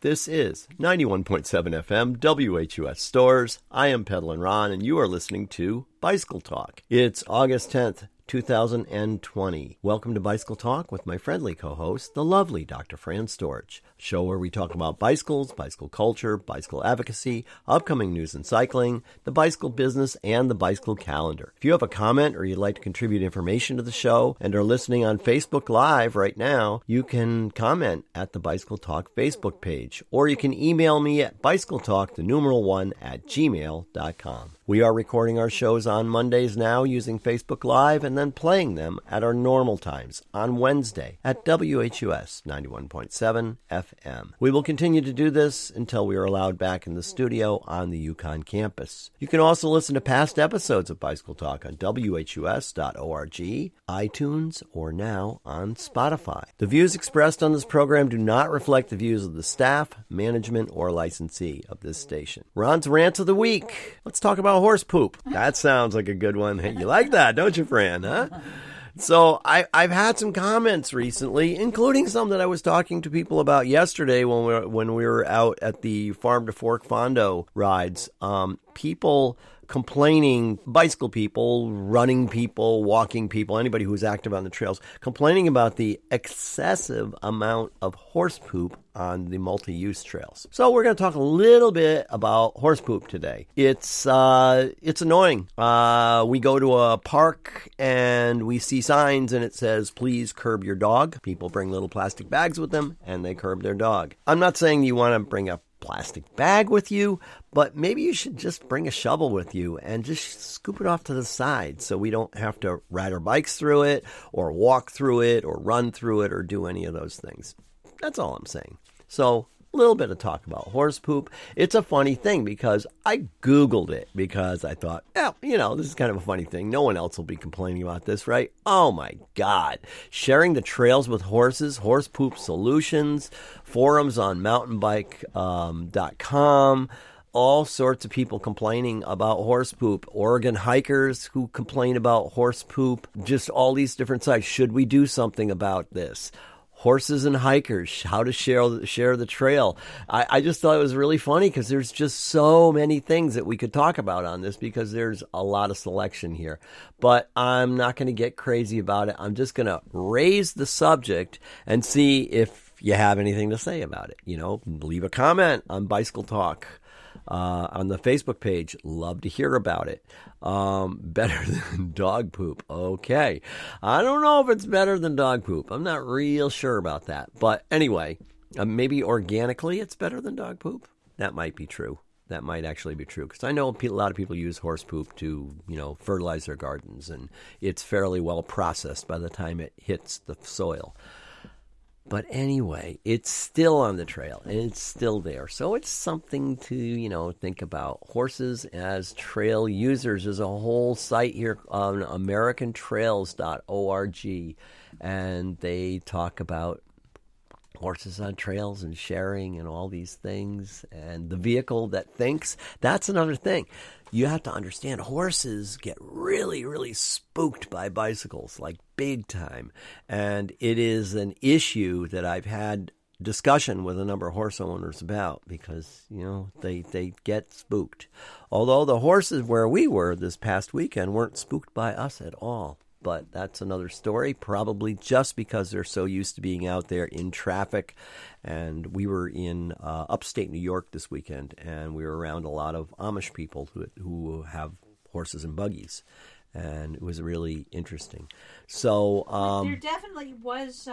This is 91.7 FM WHUS Stores. I am Pedalin' Ron, and you are listening to Bicycle Talk. It's August 10th, 2020. Welcome to Bicycle Talk with my friendly co-host, the lovely Dr. Fran Storch, a show where we talk about bicycles, bicycle culture, bicycle advocacy, upcoming news in cycling, the bicycle business, and the bicycle calendar. If you have a comment or you'd like to contribute information to the show and are listening on Facebook Live right now, you can comment at the Bicycle Talk Facebook page, or you can email me at bicycletalk1@gmail.com. We are recording our shows on Mondays now using Facebook Live and then playing them at our normal times on Wednesday at WHUS 91.7 FM. We will continue to do this until we are allowed back in the studio on the Yukon campus. You can also listen to past episodes of Bicycle Talk on WHUS.org, iTunes, or now on Spotify. The views expressed on this program do not reflect the views of the staff, management, or licensee of this station. Ron's Rant of the Week. Let's talk about horse poop. That sounds like a good one. Hey, you like that, don't you, Fran? Huh? So I've had some comments recently, including some that I was talking to people about yesterday when we were out at the Farm to Fork Fondo rides. People complaining, bicycle people, running people, walking people, anybody who's active on the trails, complaining about the excessive amount of horse poop on the multi-use trails. So we're going to talk a little bit about horse poop today. It's annoying. We go to a park and we see signs and it says, please curb your dog. People bring little plastic bags with them and they curb their dog. I'm not saying you want to bring a plastic bag with you, but maybe you should just bring a shovel with you and just scoop it off to the side so we don't have to ride our bikes through it or walk through it or run through it or do any of those things. That's all I'm saying. So a little bit of talk about horse poop. It's a funny thing because I Googled it because I thought, this is kind of a funny thing. No one else will be complaining about this, right? Oh my God. Sharing the trails with horses, horse poop solutions, forums on mountainbike.com, all sorts of people complaining about horse poop, Oregon hikers who complain about horse poop, just all these different sites. Should we do something about this? Horses and hikers, how to share the trail. I just thought it was really funny because there's just so many things that we could talk about on this because there's a lot of selection here. But I'm not going to get crazy about it. I'm just going to raise the subject and see if you have anything to say about it. Leave a comment on Bicycle Talk. On the Facebook page, love to hear about it. Better than dog poop. Okay. I don't know if it's better than dog poop. I'm not real sure about that. But anyway, maybe organically it's better than dog poop. That might be true. That might actually be true. Because I know a lot of people use horse poop to, fertilize their gardens. And it's fairly well processed by the time it hits the soil. But anyway, it's still on the trail, and it's still there. So it's something to, think about. Horses as trail users. There's a whole site here on americantrails.org, and they talk about horses on trails and sharing and all these things. And the vehicle that thinks, that's another thing. You have to understand horses get really, really spooked by bicycles, like big time. And it is an issue that I've had discussion with a number of horse owners about because, they get spooked. Although the horses where we were this past weekend weren't spooked by us at all. But that's another story, probably just because they're so used to being out there in traffic. And we were in upstate New York this weekend, and we were around a lot of Amish people who have horses and buggies. And it was really interesting. So there definitely was,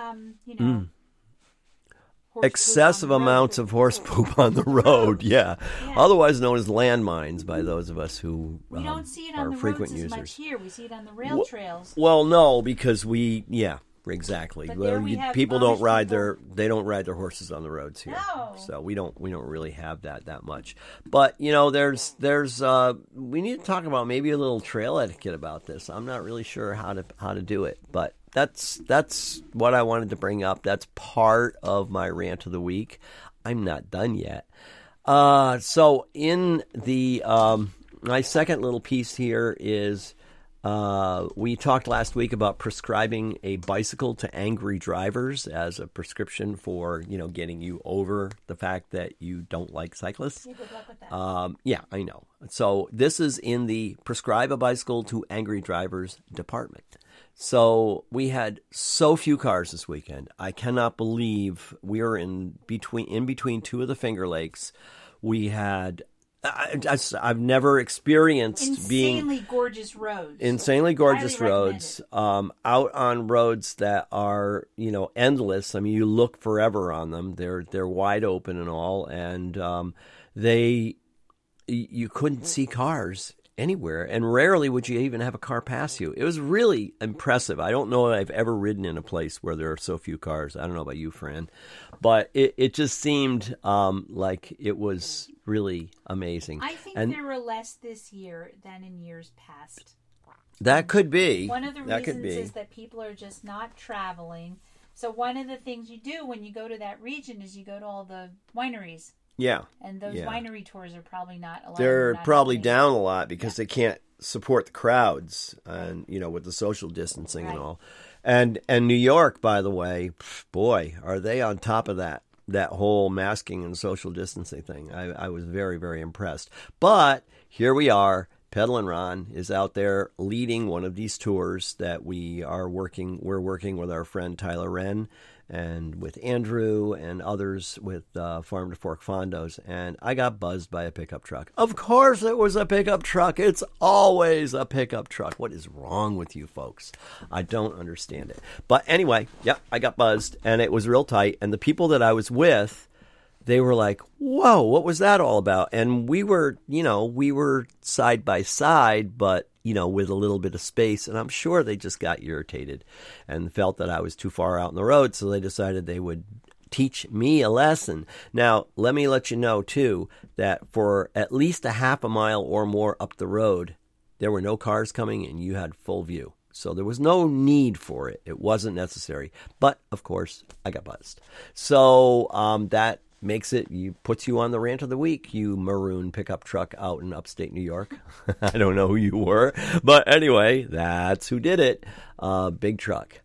excessive amounts of horse poop on the road, yeah. Otherwise known as landmines by those of us who we don't see it on the frequent roads users. As much here. We see it on the rail trails. Well, no, because exactly. People don't ride people. They don't ride their horses on the roads here. No. So we don't really have that much. But there's we need to talk about maybe a little trail etiquette about this. I'm not really sure how to do it, but that's what I wanted to bring up. That's part of my rant of the week. I'm not done yet. So in the my second little piece here is We talked last week about prescribing a bicycle to angry drivers as a prescription for, getting you over the fact that you don't like cyclists. Yeah, good luck with that. Yeah, I know. So this is in the prescribe a bicycle to angry drivers department. So we had so few cars this weekend. I cannot believe we were in between two of the Finger Lakes. We had I've never experienced insanely gorgeous roads. Insanely gorgeous Highly roads, out on roads that are, endless. I mean, you look forever on them. They're wide open and all, and you couldn't see cars anywhere, and rarely would you even have a car pass you. It was really impressive. I don't know if I've ever ridden in a place where there are so few cars. I don't know about you, Fran, but it just seemed like it was really amazing. I think there were less this year than in years past. That could be. One of the reasons is that people are just not traveling. So one of the things you do when you go to that region is you go to all the wineries. Yeah. And those winery tours are probably not allowed. They're probably down a lot because they can't support the crowds and, with the social distancing and all. And New York, by the way, boy, are they on top of that whole masking and social distancing thing. I was very, very impressed. But here we are. Pedal & Ron is out there leading one of these tours that we're working with our friend Tyler Wren and with Andrew and others with Farm to Fork Fondos. And I got buzzed by a pickup truck. Of course it was a pickup truck. It's always a pickup truck. What is wrong with you folks? I don't understand it. But anyway, I got buzzed and it was real tight. And the people that I was with, they were like, whoa, what was that all about? And we were side by side, but, with a little bit of space. And I'm sure they just got irritated and felt that I was too far out in the road. So they decided they would teach me a lesson. Now, let me let you know, too, that for at least a half a mile or more up the road, there were no cars coming and you had full view. So there was no need for it. It wasn't necessary. But, of course, I got buzzed. So that puts you on the rant of the week, you maroon pickup truck out in upstate New York. I don't know who you were, but anyway, that's who did it. Big truck.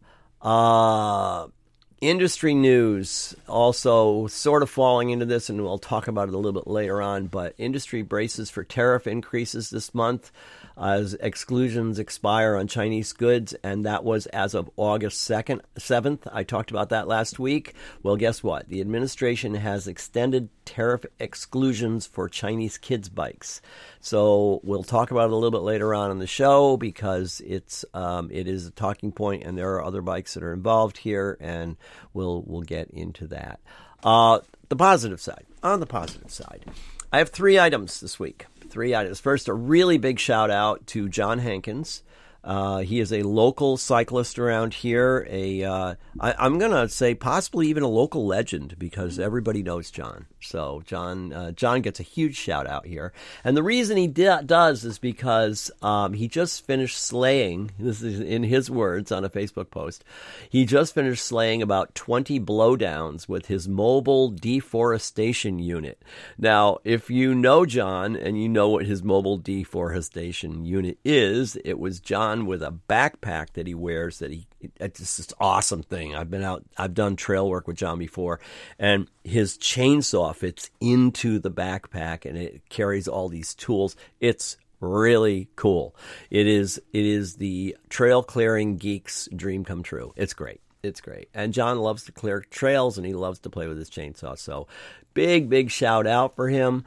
Industry news also sort of falling into this, and we'll talk about it a little bit later on, but industry braces for tariff increases this month as exclusions expire on Chinese goods, and that was as of August 7th. I talked about that last week. Well, guess what? The administration has extended tariff exclusions for Chinese kids' bikes. So we'll talk about it a little bit later on in the show because it is a talking point, and there are other bikes that are involved here, and we'll get into that. On the positive side, I have 3 items this week. 3 items. First, a really big shout out to John Hankins. He is a local cyclist around here. I'm going to say possibly even a local legend because everybody knows John. So John gets a huge shout out here. And the reason he does is because he just finished slaying, this is in his words on a Facebook post, he just finished slaying about 20 blowdowns with his mobile deforestation unit. Now, if you know John and you know what his mobile deforestation unit is, it was John with a backpack that he wears it's just this awesome thing. I've done trail work with John before, and his chainsaw fits into the backpack and it carries all these tools. It's really cool. It is the trail clearing geek's dream come true. It's great. It's great. And John loves to clear trails and he loves to play with his chainsaw. So big shout out for him.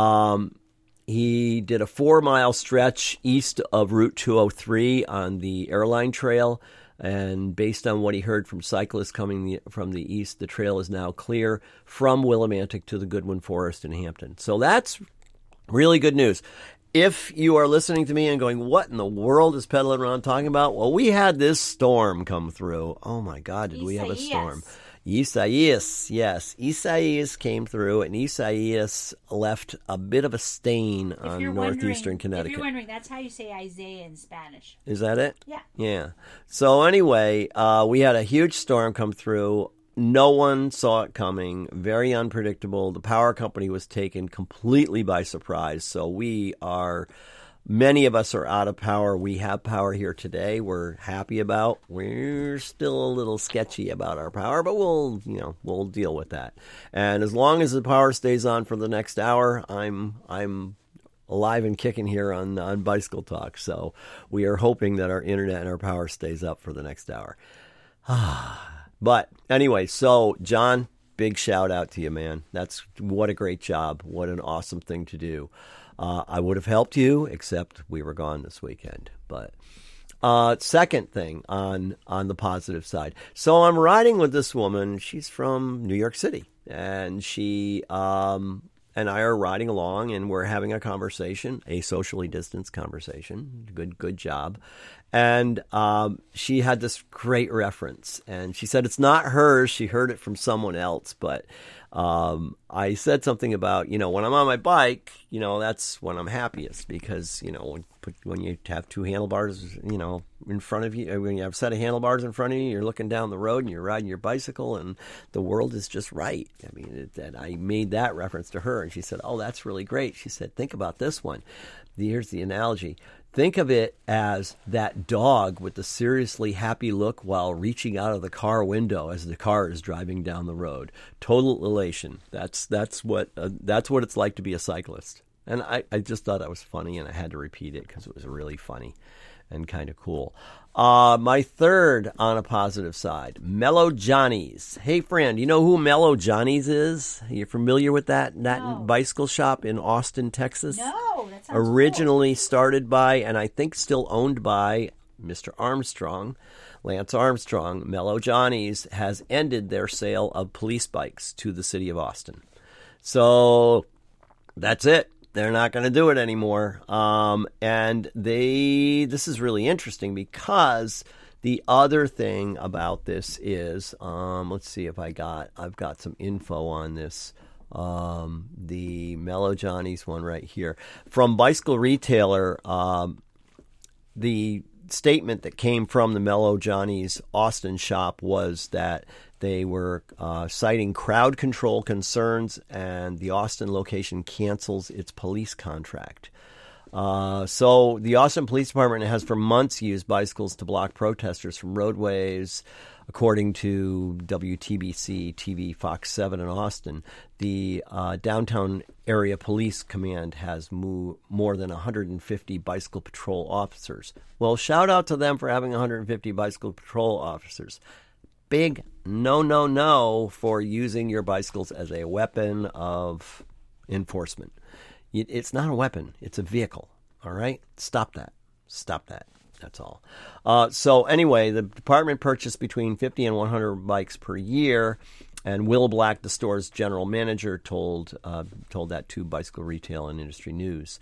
He did a 4-mile stretch east of Route 203 on the Airline Trail, and based on what he heard from cyclists coming from the east, the trail is now clear from Willimantic to the Goodwin Forest in Hampton. So that's really good news. If you are listening to me and going, what in the world is Pedal & Ron talking about? Well, we had this storm come through. Oh, my God, did we have a storm? Isaias, yes. Isaias came through, and Isaias left a bit of a stain on northeastern Connecticut. If you're wondering, that's how you say Isaiah in Spanish. Is that it? Yeah. Yeah. So anyway, we had a huge storm come through. No one saw it coming. Very unpredictable. The power company was taken completely by surprise. So we are Many of us are out of power. We have power here today. We're happy about. We're still a little sketchy about our power, but we'll deal with that. And as long as the power stays on for the next hour, I'm alive and kicking here on Bicycle Talk. So we are hoping that our internet and our power stays up for the next hour. But anyway, so John, big shout out to you, man. What a great job. What an awesome thing to do. I would have helped you, except we were gone this weekend. But second thing on the positive side. So I'm riding with this woman. She's from New York City, and she and I are riding along, and we're having a conversation, a socially distanced conversation. Good job. And she had this great reference, and she said it's not hers. She heard it from someone else, but I said something about, when I'm on my bike, that's when I'm happiest, because, when you have two handlebars, in front of you, when you have a set of handlebars in front of you, you're looking down the road and you're riding your bicycle and the world is just right. I mean, I made that reference to her, and she said, oh, that's really great. She said, think about this one. Here's the analogy. Think of it as that dog with the seriously happy look while reaching out of the car window as the car is driving down the road. Total elation. That's what it's like to be a cyclist. And I just thought that was funny, and I had to repeat it because it was really funny and kind of cool. My third on a positive side, Mellow Johnny's. Hey, friend, you know who Mellow Johnny's is? Are you familiar with that bicycle shop in Austin, Texas? No, that sounds Originally started by, and I think still owned by, Mr. Armstrong, Lance Armstrong. Mellow Johnny's has ended their sale of police bikes to the city of Austin. So that's it. They're not going to do it anymore. And this is really interesting because the other thing about this is, let's see if I've got some info on this. The Mellow Johnny's one right here. From Bicycle Retailer, the statement that came from the Mellow Johnny's Austin shop was that they were citing crowd control concerns, and the Austin location cancels its police contract. So the Austin Police Department has for months used bicycles to block protesters from roadways. According to WTBC TV Fox 7 in Austin, the Downtown Area Police Command has more than 150 bicycle patrol officers. Well, shout out to them for having 150 bicycle patrol officers. Big no for using your bicycles as a weapon of enforcement. It's not a weapon. It's a vehicle. All right? Stop that. That's all. So anyway, the department purchased between 50 and 100 bikes per year, and Will Black, the store's general manager, told that to Bicycle Retail and Industry News.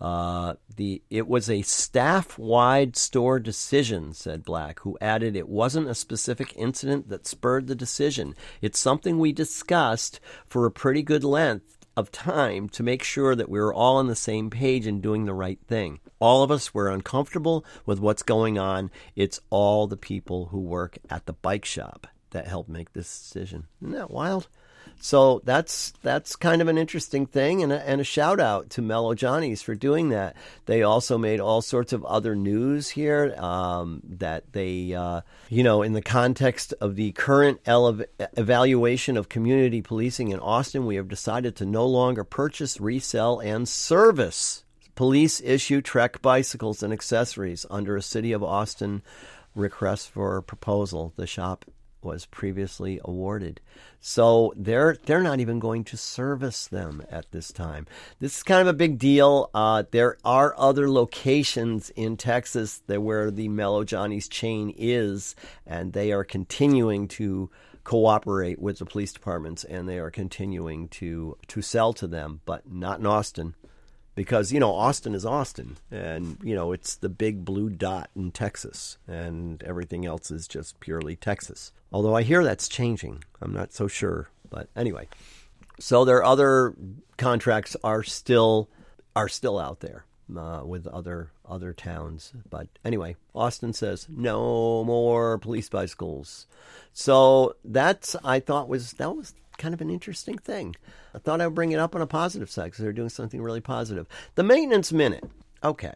It was a staff-wide store decision, said Black, who added it wasn't a specific incident that spurred the decision. It's something we discussed for a pretty good length of time to make sure that we were all on the same page and doing the right thing. All of us were uncomfortable with what's going on. It's all the people who work at the bike shop that helped make this decision. Isn't that wild? So that's kind of an interesting thing, and a shout out to Mellow Johnny's for doing that. They also made all sorts of other news here that they, in the context of the current evaluation of community policing in Austin, we have decided to no longer purchase, resell, and service police issue Trek bicycles and accessories under a City of Austin request for proposal. The shop was previously awarded. So they're not even going to service them at this time. This is kind of a big deal. There are other locations in Texas where the Mellow Johnny's chain is, and they are continuing to cooperate with the police departments, and they are continuing to sell to them, but not in Austin. Because, Austin is Austin, and, it's the big blue dot in Texas, and everything else is just purely Texas. Although I hear that's changing. I'm not so sure. But anyway, so their other contracts are still out there with other towns. But anyway, Austin says no more police bicycles. So I thought that was kind of an interesting thing. I thought I would bring it up on a positive side because they're doing something really positive. The Maintenance Minute. Okay,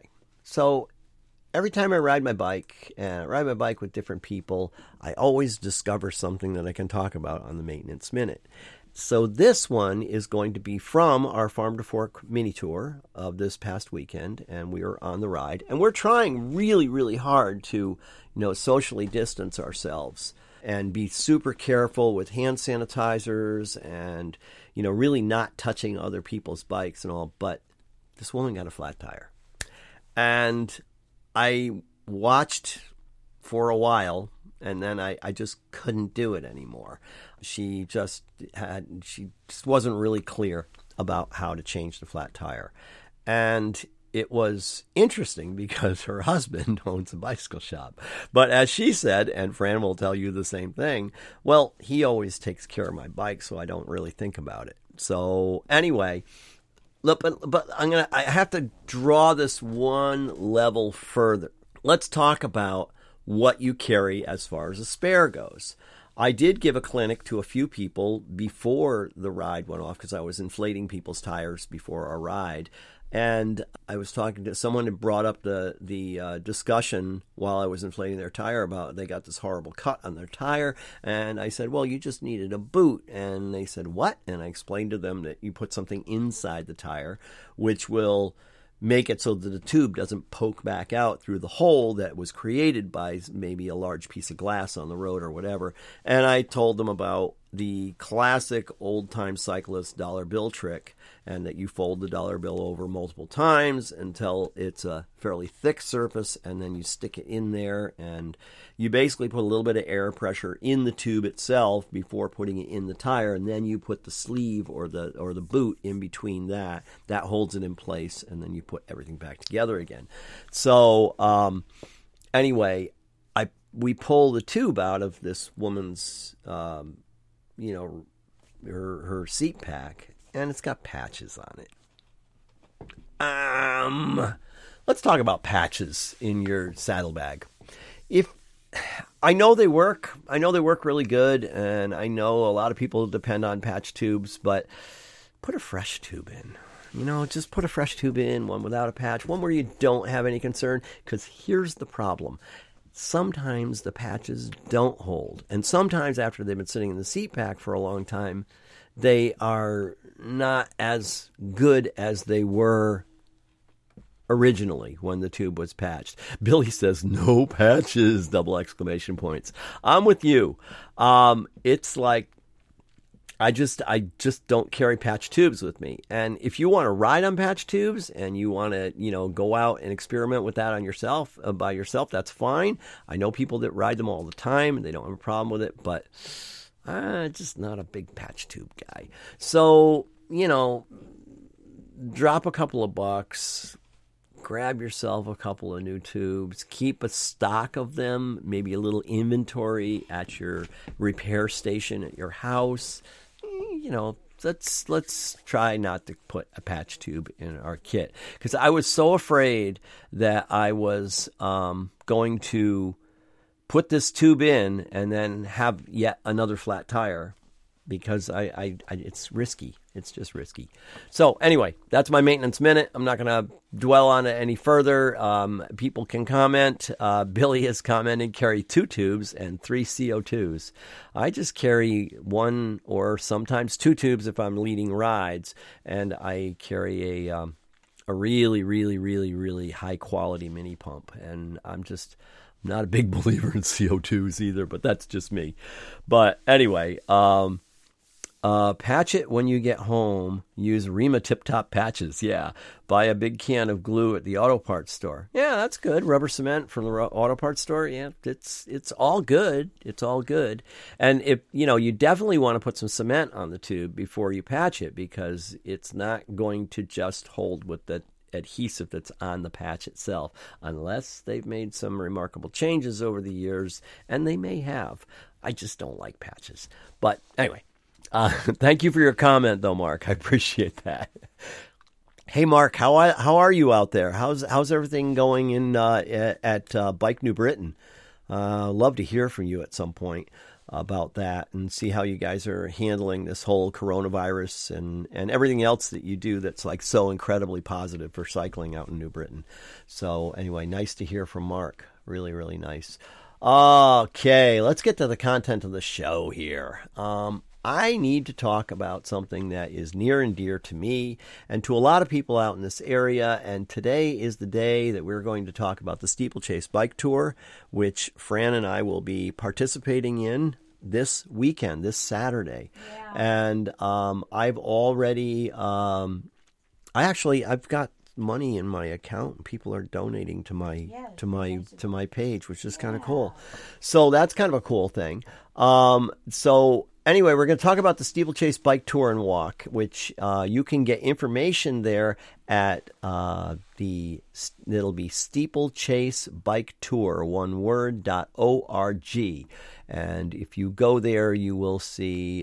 So every time I ride my bike, and I ride my bike with different people, I always discover something that I can talk about on the Maintenance Minute. So this one is going to be from our Farm to Fork mini tour of this past weekend, and we are on the ride. And we're trying really, really hard to, socially distance ourselves and be super careful with hand sanitizers and, really not touching other people's bikes and all. But this woman got a flat tire. And I watched for a while, and then I just couldn't do it anymore. She just wasn't really clear about how to change the flat tire. And it was interesting because her husband owns a bicycle shop. But as she said, and Fran will tell you the same thing, well, he always takes care of my bike, so I don't really think about it. So anyway, look, but I have to draw this one level further. Let's talk about what you carry as far as a spare goes. I did give a clinic to a few people before the ride went off because I was inflating people's tires before our ride. And I was talking to someone who brought up the discussion while I was inflating their tire about they got this horrible cut on their tire. And I said, well, you just needed a boot. And they said, what? And I explained to them that you put something inside the tire, which will make it so that the tube doesn't poke back out through the hole that was created by maybe a large piece of glass on the road or whatever. And I told them about the classic old-time cyclist dollar bill trick, and that you fold the dollar bill over multiple times until it's a fairly thick surface, and then you stick it in there, and you basically put a little bit of air pressure in the tube itself before putting it in the tire, and then you put the sleeve or the boot in between that. That holds it in place, and then you put everything back together again. So anyway, we pull the tube out of this woman's her seat pack, and it's got patches on it. Let's talk about patches in your saddlebag. I know they work really good, and I know a lot of people depend on patch tubes, but put a fresh tube in. Just put a fresh tube in, one without a patch, one where you don't have any concern, because here's the problem. Sometimes the patches don't hold, and sometimes after they've been sitting in the seat pack for a long time, they are not as good as they were originally when the tube was patched. Billy says, no patches, double exclamation points. I'm with you. It's like, I just don't carry patch tubes with me. And if you want to ride on patch tubes and you want to, go out and experiment with that on yourself, by yourself, that's fine. I know people that ride them all the time and they don't have a problem with it, but I'm just not a big patch tube guy. So, drop a couple of bucks, grab yourself a couple of new tubes, keep a stock of them, maybe a little inventory at your repair station at your house. Let's try not to put a patch tube in our kit, because I was so afraid that I was going to put this tube in and then have yet another flat tire, because it's risky. It's just risky. So anyway, that's my maintenance minute. I'm not going to dwell on it any further. People can comment. Billy has commented, carry 2 tubes and 3 CO2s. I just carry 1 or sometimes 2 tubes if I'm leading rides, and I carry a really, really, really, really high quality mini pump. And I'm not a big believer in CO2s either, but that's just me. But anyway, patch it when you get home. Use Rima Tip Top patches. Yeah. Buy a big can of glue at the auto parts store. Yeah, that's good. Rubber cement from the auto parts store. Yeah, it's all good. It's all good. And if you definitely want to put some cement on the tube before you patch it, because it's not going to just hold with the adhesive that's on the patch itself, unless they've made some remarkable changes over the years, and they may have. I just don't like patches. But anyway, thank you for your comment, though, Mark. I appreciate that. Hey, Mark, how are you out there? How's everything going at Bike New Britain? Love to hear from you at some point. about that and see how you guys are handling this whole coronavirus and everything else that you do that's like so incredibly positive for cycling out in New Britain. So anyway, nice to hear from Mark. Really, really nice. Okay, let's get to the content of the show here. I need to talk about something that is near and dear to me and to a lot of people out in this area. And today is the day that we're going to talk about the Steeplechase Bike Tour, which Fran and I will be participating in this weekend, this Saturday. Yeah. And I've already, I've got money in my account. People are donating to my page, which is kind of cool. So that's kind of a cool thing. So anyway, we're going to talk about the Steeplechase Bike Tour and Walk, which you can get information there at it'll be Steeplechase Bike Tour, one word, .org. And if you go there, you will see,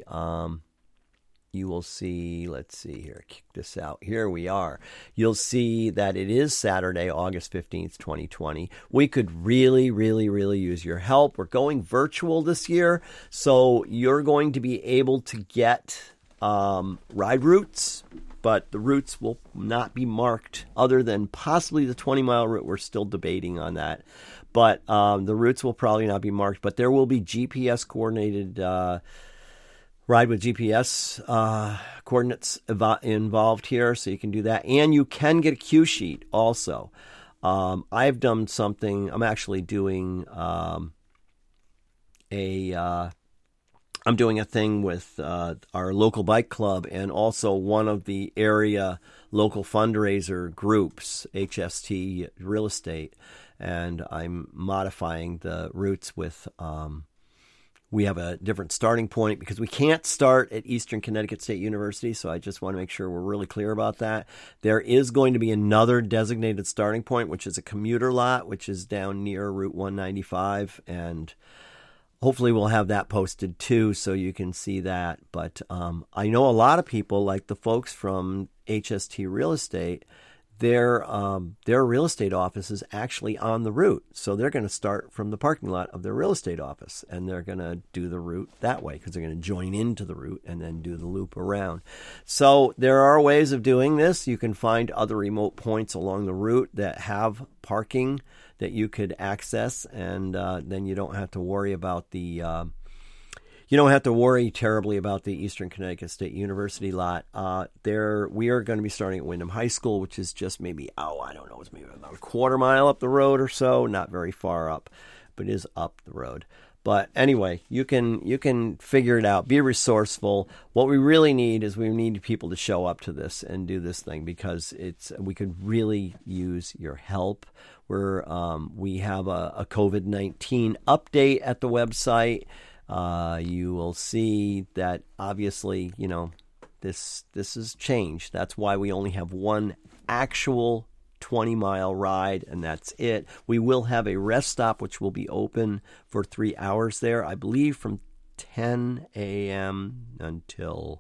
let's see here, kick this out. Here we are. You'll see that it is Saturday, August 15th, 2020. We could really, really, really use your help. We're going virtual this year, so you're going to be able to get ride routes, but the routes will not be marked other than possibly the 20-mile route. We're still debating on that. But the routes will probably not be marked, but there will be GPS-coordinated ride with GPS coordinates involved here, so you can do that. And you can get a cue sheet also. I've done something. I'm actually doing I'm doing a thing with our local bike club and also one of the area local fundraiser groups, HST Real Estate. And I'm modifying the routes with, we have a different starting point because we can't start at Eastern Connecticut State University. So I just want to make sure we're really clear about that. There is going to be another designated starting point, which is a commuter lot, which is down near Route 195. And hopefully we'll have that posted too, so you can see that. But I know a lot of people, like the folks from HST Real Estate, their real estate office is actually on the route. So they're going to start from the parking lot of their real estate office, and they're going to do the route that way because they're going to join into the route and then do the loop around. So there are ways of doing this. You can find other remote points along the route that have parking that you could access, and then you don't have to worry about you don't have to worry terribly about the Eastern Connecticut State University lot. We are going to be starting at Windham High School, which is just maybe, it's maybe about a quarter mile up the road or so. Not very far up, but it is up the road. But anyway, you can figure it out. Be resourceful. What we really need is we need people to show up to this and do this thing because we could really use your help. We have a COVID-19 update at the website. You will see that obviously, this has changed. That's why we only have one actual 20-mile ride, and that's it. We will have a rest stop, which will be open for 3 hours there, I believe from 10 a.m. until,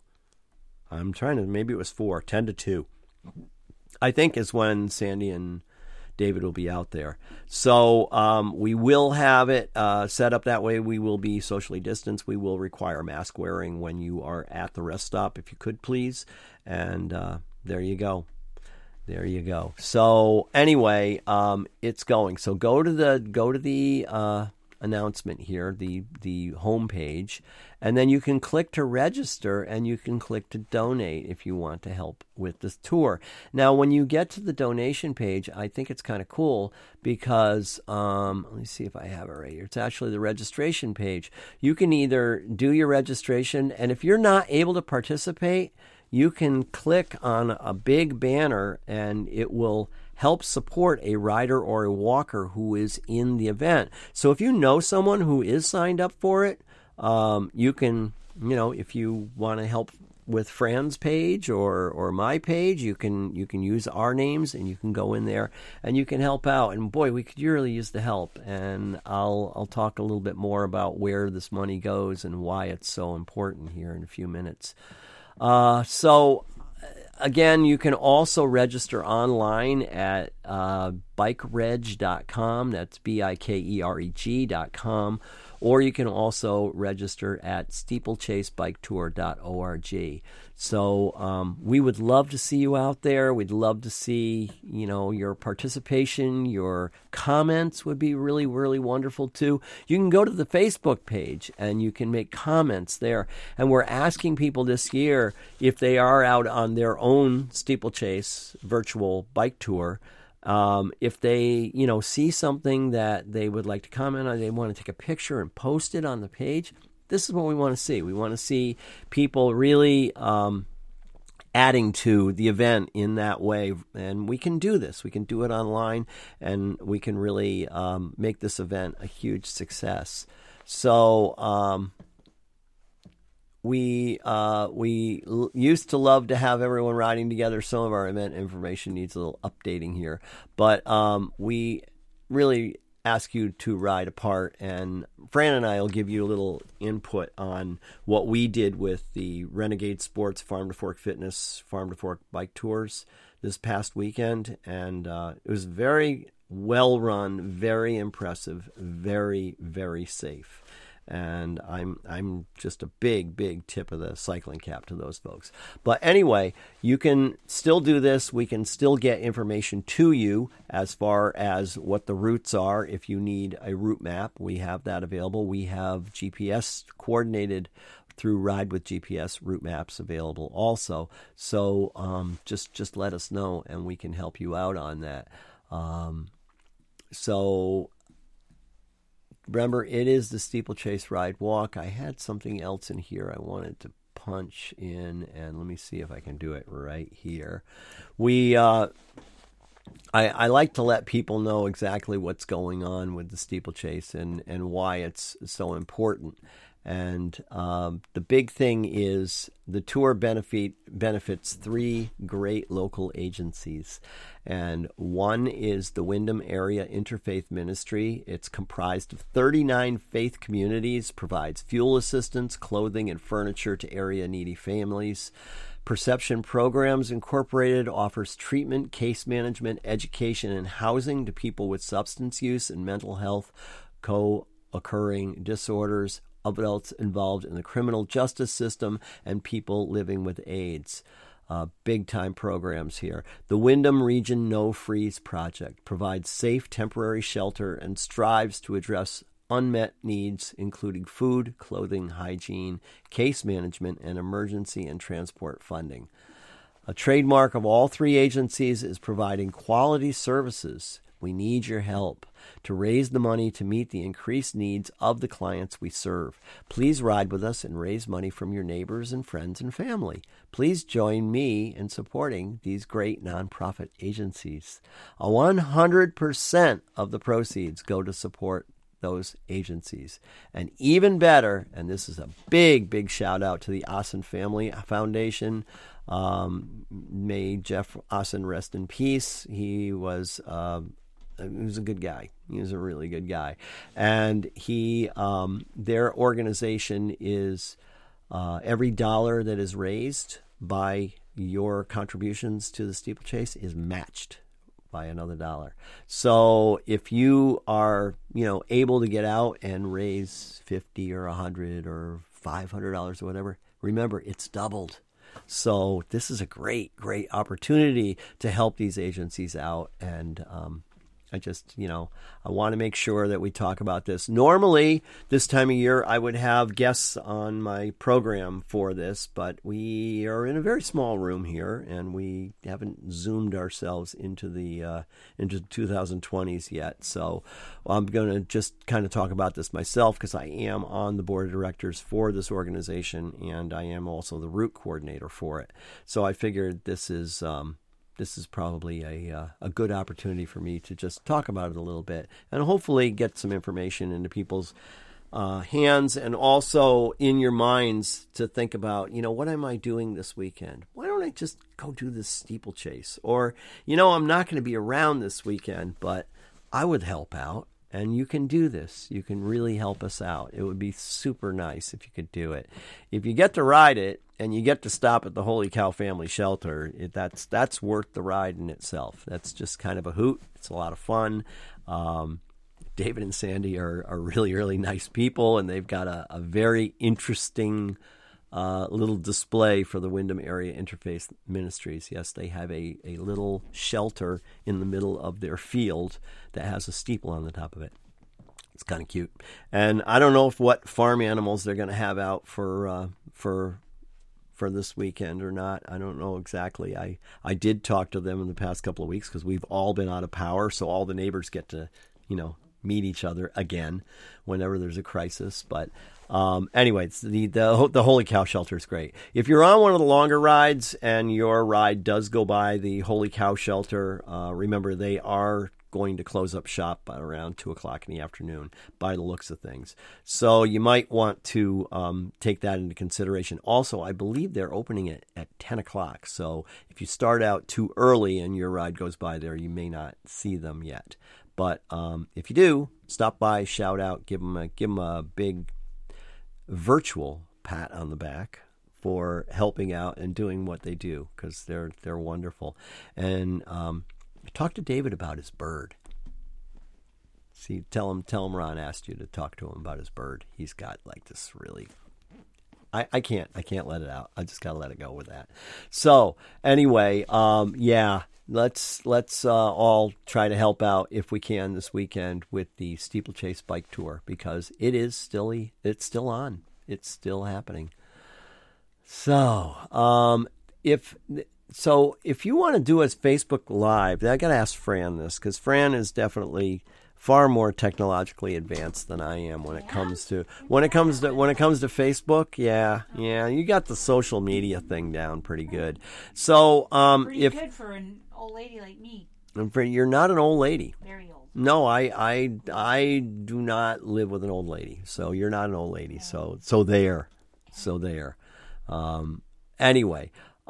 maybe it was 10 to 2, I think is when Sandy and David will be out there. So we will have it set up that way. We will be socially distanced. We will require mask wearing when you are at the rest stop, if you could please. And there you go. There you go. So anyway, it's going. So go to the announcement here, the home page, and then you can click to register and you can click to donate if you want to help with this tour. Now, when you get to the donation page, I think it's kind of cool because let me see if I have it right here. It's actually the registration page. You can either do your registration, and if you're not able to participate, you can click on a big banner and it will help support a rider or a walker who is in the event. So if you know someone who is signed up for it, you can, if you want to help with Fran's page or my page, you can use our names and you can go in there and you can help out. And boy, we could really use the help. And I'll talk a little bit more about where this money goes and why it's so important here in a few minutes. So again, you can also register online at bikereg.com. That's bikereg.com. or you can also register at steeplechasebiketour.org. So we would love to see you out there. We'd love to see, your participation. Your comments would be really, really wonderful too. You can go to the Facebook page and you can make comments there. And we're asking people this year, if they are out on their own steeplechase virtual bike tour, if they, see something that they would like to comment on, they want to take a picture and post it on the page. This is what we want to see. We want to see people really adding to the event in that way. And we can do this. We can do it online, and we can really make this event a huge success. So we used to love to have everyone riding together. Some of our event information needs a little updating here. But we really ask you to ride apart, and Fran and I will give you a little input on what we did with the Renegade Sports Farm to Fork Fitness Farm to Fork bike tours this past weekend, and it was very well run, very impressive, very, very safe. And I'm just a big tip of the cycling cap to those folks. But anyway, you can still do this. We can still get information to you as far as what the routes are. If you need a route map, we have that available. We have GPS coordinated through Ride with GPS route maps available also. So just let us know, and we can help you out on that. So remember, it is the Steeplechase Ride Walk. I had something else in here I wanted to punch in, and let me see if I can do it right here. I like to let people know exactly what's going on with the Steeplechase and why it's so important. And the big thing is the tour benefits 3 great local agencies. And one is the Windham Area Interfaith Ministry. It's comprised of 39 faith communities, provides fuel assistance, clothing, and furniture to area needy families. Perception Programs Incorporated offers treatment, case management, education, and housing to people with substance use and mental health co-occurring disorders, adults involved in the criminal justice system, and people living with AIDS. Big-time programs here. The Windham Region No Freeze Project provides safe temporary shelter and strives to address unmet needs, including food, clothing, hygiene, case management, and emergency and transport funding. A trademark of all 3 agencies is providing quality services. We need your help to raise the money to meet the increased needs of the clients we serve. Please ride with us and raise money from your neighbors and friends and family. Please join me in supporting these great nonprofit agencies. 100% of the proceeds go to support those agencies. And even better, and this is a big shout out to the Ossen Family Foundation. May Jeff Ossen rest in peace. He was a good guy. He was a really good guy. And their organization is every dollar that is raised by your contributions to the Steeplechase is matched by another dollar. So if you are, able to get out and raise $50 or $100 or $500 or whatever, remember, it's doubled. So this is a great opportunity to help these agencies out. And I want to make sure that we talk about this. Normally, this time of year, I would have guests on my program for this, but we are in a very small room here, and we haven't zoomed ourselves into the 2020s yet. So I'm going to just kind of talk about this myself because I am on the board of directors for this organization, and I am also the route coordinator for it. So I figured this is probably a good opportunity for me to just talk about it a little bit and hopefully get some information into people's hands and also in your minds to think about, what am I doing this weekend? Why don't I just go do this steeplechase? Or, I'm not going to be around this weekend, but I would help out. And you can do this. You can really help us out. It would be super nice if you could do it. If you get to ride it and you get to stop at the Holy Cow Family Shelter, that's worth the ride in itself. That's just kind of a hoot. It's a lot of fun. David and Sandy are really, really nice people, and they've got a very interesting little display for the Windham Area Interfaith Ministries. Yes, they have a little shelter in the middle of their field that has a steeple on the top of it. It's kind of cute. And I don't know what farm animals they're going to have out for this weekend or not. I don't know exactly. I did talk to them in the past couple of weeks because we've all been out of power, so all the neighbors get to, meet each other again whenever there's a crisis. But anyway, the Holy Cow Shelter is great. If you're on one of the longer rides and your ride does go by the Holy Cow Shelter, remember they are going to close up shop by around 2 o'clock in the afternoon by the looks of things. So you might want to take that into consideration. Also, I believe they're opening it at 10 o'clock. So if you start out too early and your ride goes by there, you may not see them yet. But if you do, stop by, shout out, give them a big virtual pat on the back for helping out and doing what they do, because they're wonderful. And talk to David about his bird. See, tell him Ron asked you to talk to him about his bird. He's got like this really. I can't let it out. I just gotta let it go with that. So anyway, yeah. Let's all try to help out if we can this weekend with the Steeplechase Bike Tour, because it's still on. It's still happening. So if you want to do a Facebook Live, I got to ask Fran this, because Fran is definitely far more technologically advanced than I am when it comes to Facebook. Yeah, you got the social media thing down pretty good. So pretty good for an old lady like me. You're not an old lady. Very old. No, I do not live with an old lady. So you're not an old lady. So there. Anyway,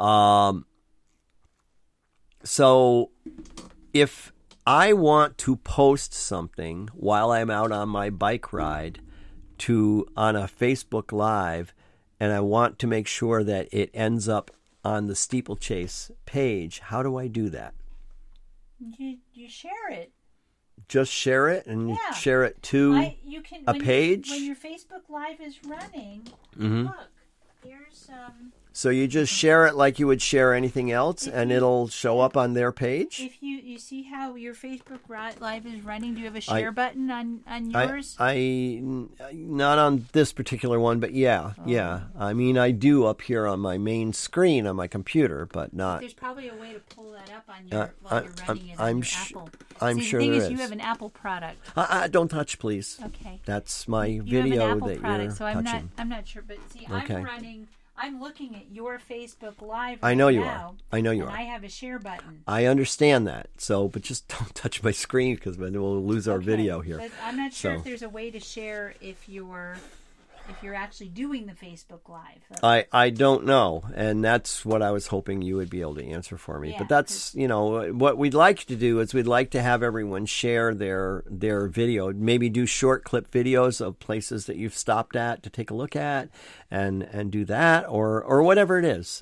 so if I want to post something while I'm out on my bike ride on a Facebook Live, and I want to make sure that it ends up on the Steeplechase page, how do I do that? You share it. Just share it and share it to a page? When your Facebook Live is running, mm-hmm. Look, here's So you just share it like you would share anything else, and it'll show up on their page? If you see how your Facebook Live is running, do you have a share button on yours? I not on this particular one, but yeah. I mean, I do up here on my main screen on my computer, but not. There's probably a way to pull that up on your while you're running it on your Apple. I'm sure there is. The thing is, you have an Apple product. Don't touch, please. Okay. That's my you video have an Apple that product, you're touching. I'm not sure, but see, Okay. I'm looking at your Facebook Live. I know you now, are. I know you are. I have a share button. I understand that. So, but just don't touch my screen, because then we'll lose our video here. But I'm not sure if there's a way to share if you're actually doing the Facebook Live. I don't know, and that's what I was hoping you would be able to answer for me. Yeah, but that's, what we'd like to do is we'd like to have everyone share their video, maybe do short clip videos of places that you've stopped at to take a look at, and do that, or whatever it is,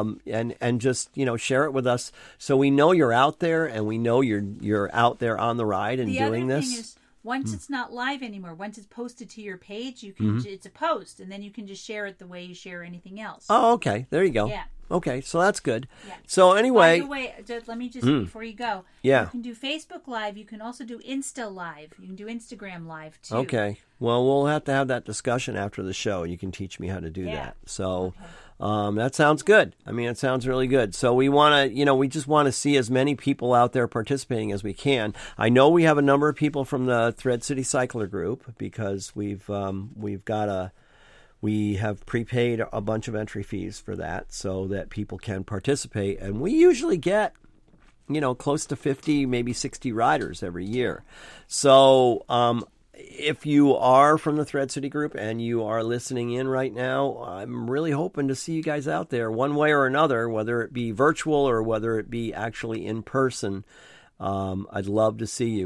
and just share it with us so we know you're out there, and we know you're out there on the ride and doing this. Thing is, once it's not live anymore, once it's posted to your page, you can it's a post, and then you can just share it the way you share anything else. Oh, okay. There you go. Yeah. Okay, so that's good. Yeah. So anyway, by the way, let me just before you go. Yeah. You can do Facebook Live. You can also do Insta Live. You can do Instagram Live too. Okay. Well, we'll have to have that discussion after the show. You can teach me how to do that. So. Okay. That sounds good. I mean, it sounds really good. So we want to, we just want to see as many people out there participating as we can. I know we have a number of people from the Thread City Cycler Group, because we have prepaid a bunch of entry fees for that so that people can participate. And we usually get, close to 50, maybe 60 riders every year. So, if you are from the Thread City group and you are listening in right now, I'm really hoping to see you guys out there one way or another, whether it be virtual or whether it be actually in person. I'd love to see you.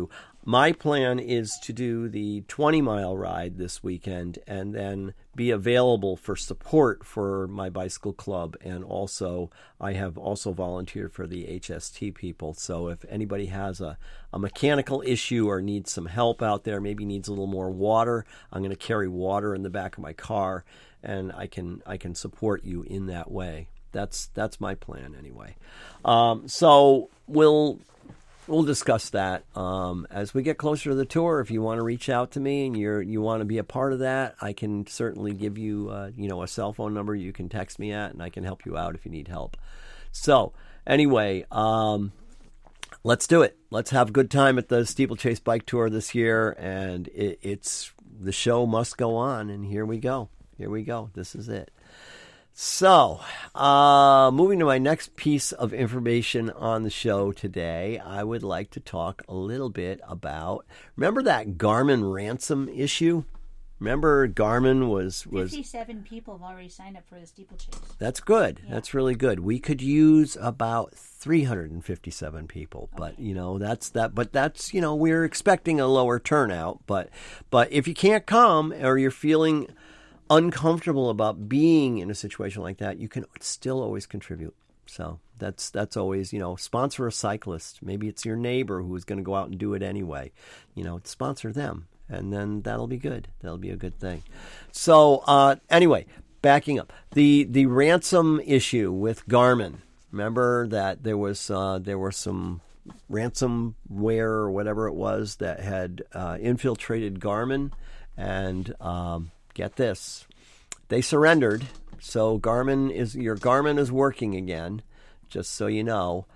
my plan is to do the 20-mile ride this weekend and then be available for support for my bicycle club. And also, I have also volunteered for the HST people. So if anybody has a mechanical issue or needs some help out there, maybe needs a little more water, I'm going to carry water in the back of my car, and I can support you in that way. That's my plan anyway. So we'll discuss that as we get closer to the tour. If you want to reach out to me and you want to be a part of that, I can certainly give you a cell phone number you can text me at, and I can help you out if you need help. So anyway, let's do it. Let's have a good time at the Steeplechase Bike Tour this year, and it's the show must go on. And here we go. This is it. So, moving to my next piece of information on the show today, I would like to talk a little bit about, remember that Garmin ransom issue? Remember Garmin was 57 people have already signed up for the steeplechase. That's good. Yeah. That's really good. We could use about 357 people, but that's we're expecting a lower turnout, but if you can't come or you're feeling uncomfortable about being in a situation like that, you can still always contribute. So that's always, sponsor a cyclist. Maybe it's your neighbor who's going to go out and do it anyway. Sponsor them, and then that'll be good. That'll be a good thing. So anyway, backing up, the ransom issue with Garmin. Remember that there were some ransomware or whatever it was that had infiltrated Garmin, and get this, they surrendered. So your Garmin is working again, just so you know.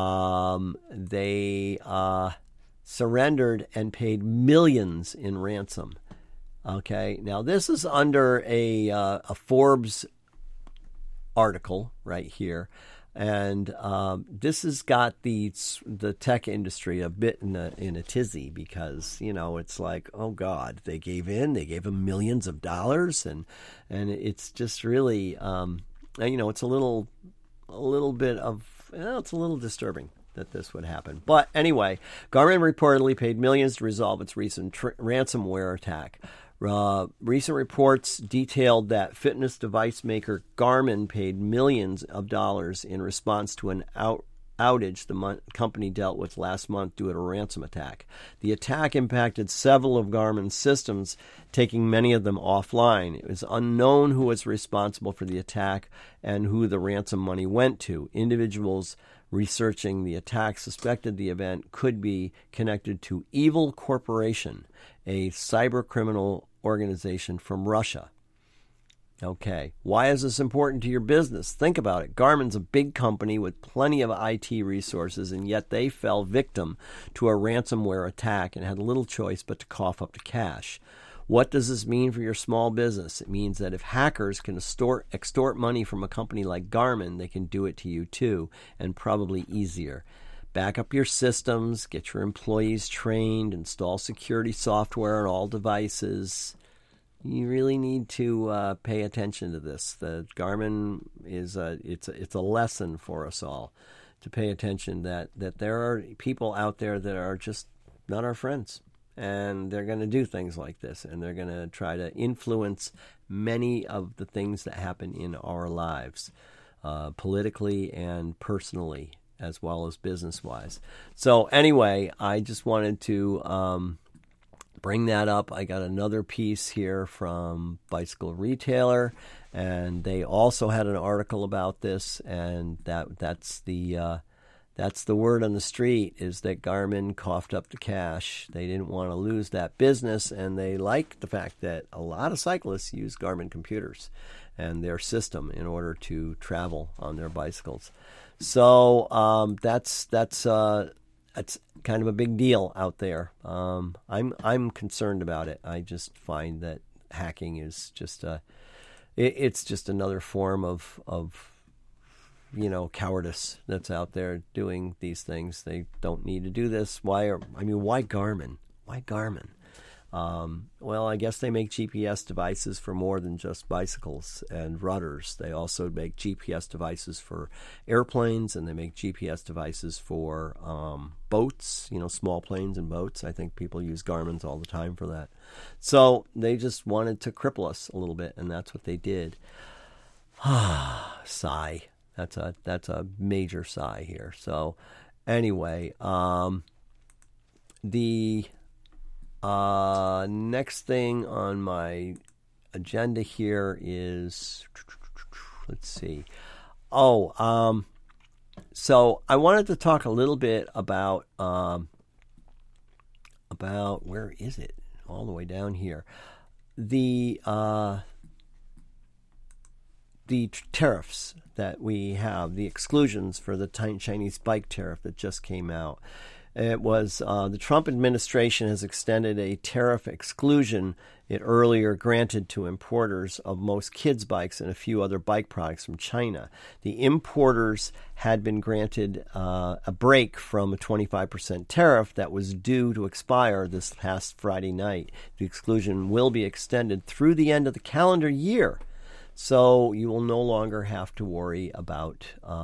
They surrendered and paid millions in ransom. Okay, now this is under a Forbes article right here. And this has got the tech industry a bit in a tizzy, because it's like, oh God, they gave them millions of dollars, and it's just really it's a little disturbing that this would happen. But anyway, Garmin reportedly paid millions to resolve its recent ransomware attack. Recent reports detailed that fitness device maker Garmin paid millions of dollars in response to an outage the company dealt with last month due to a ransom attack. The attack impacted several of Garmin's systems, taking many of them offline. It was unknown who was responsible for the attack and who the ransom money went to. Individuals researching the attack suspected the event could be connected to Evil Corporation, a cybercriminal organization from Russia. Okay, why is this important to your business? Think about it. Garmin's a big company with plenty of IT resources, and yet they fell victim to a ransomware attack and had little choice but to cough up the cash. What does this mean for your small business? It means that if hackers can extort money from a company like Garmin, they can do it to you too, and probably easier. Back up your systems, get your employees trained, install security software on all devices. You really need to pay attention to this. The Garmin is it's a lesson for us all to pay attention that there are people out there that are just not our friends, and they're going to do things like this, and they're going to try to influence many of the things that happen in our lives, politically and personally, as well as business-wise. So anyway, I just wanted to bring that up. I got another piece here from Bicycle Retailer, and they also had an article about this, and that's the word on the street, is that Garmin coughed up the cash. They didn't want to lose that business, and they like the fact that a lot of cyclists use Garmin computers and their system in order to travel on their bicycles. So that's kind of a big deal out there. I'm concerned about it. I just find that hacking is just it's just another form of cowardice that's out there doing these things. They don't need to do this. Why Garmin? Why Garmin? Well, I guess they make GPS devices for more than just bicycles and rudders. They also make GPS devices for airplanes, and they make GPS devices for boats, small planes and boats. I think people use Garmin's all the time for that. So they just wanted to cripple us a little bit, and that's what they did. Sigh. That's a major sigh here. So anyway, the next thing on my agenda here is, let's see. So I wanted to talk a little bit about where is it? All the way down here. The tariffs that we have, the exclusions for the Chinese bike tariff that just came out. It was the Trump administration has extended a tariff exclusion it earlier granted to importers of most kids' bikes and a few other bike products from China. The importers had been granted a break from a 25% tariff that was due to expire this past Friday night. The exclusion will be extended through the end of the calendar year. So you will no longer have to worry about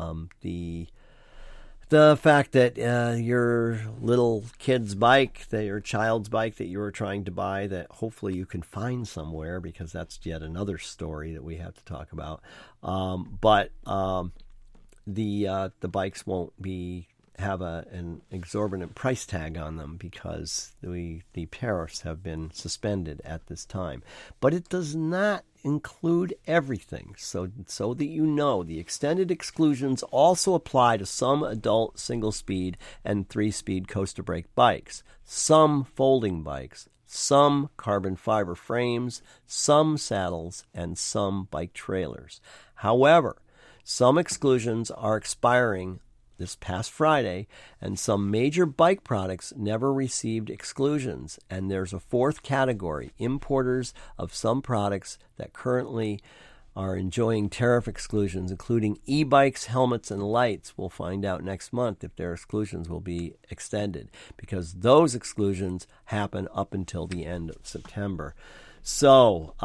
the fact that your little kid's bike, your child's bike that you were trying to buy, that hopefully you can find somewhere, because that's yet another story that we have to talk about. But the bikes won't have an exorbitant price tag on them because the tariffs have been suspended at this time. But it does not include everything. So that you know, the extended exclusions also apply to some adult single-speed and 3-speed coaster brake bikes, some folding bikes, some carbon fiber frames, some saddles, and some bike trailers. However, some exclusions are expiring this past Friday, and some major bike products never received exclusions. And there's a fourth category, importers of some products that currently are enjoying tariff exclusions, including e-bikes, helmets, and lights. We'll find out next month if their exclusions will be extended, because those exclusions happen up until the end of September. So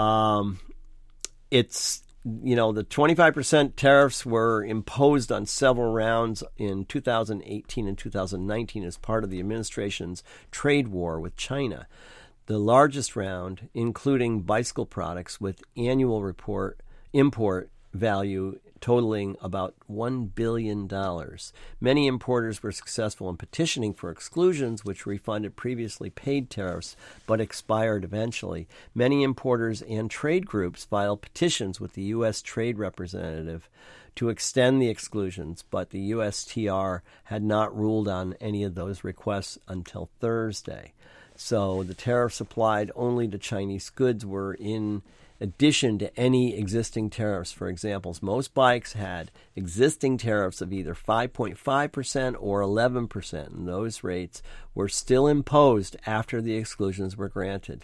it's the 25% tariffs were imposed on several rounds in 2018 and 2019 as part of the administration's trade war with China. The largest round, including bicycle products with annual import value totaling about $1 billion. Many importers were successful in petitioning for exclusions, which refunded previously paid tariffs, but expired eventually. Many importers and trade groups filed petitions with the U.S. Trade Representative to extend the exclusions, but the USTR had not ruled on any of those requests until Thursday. So the tariffs applied only to Chinese goods were in addition to any existing tariffs. For example, most bikes had existing tariffs of either 5.5% or 11%, and those rates were still imposed after the exclusions were granted.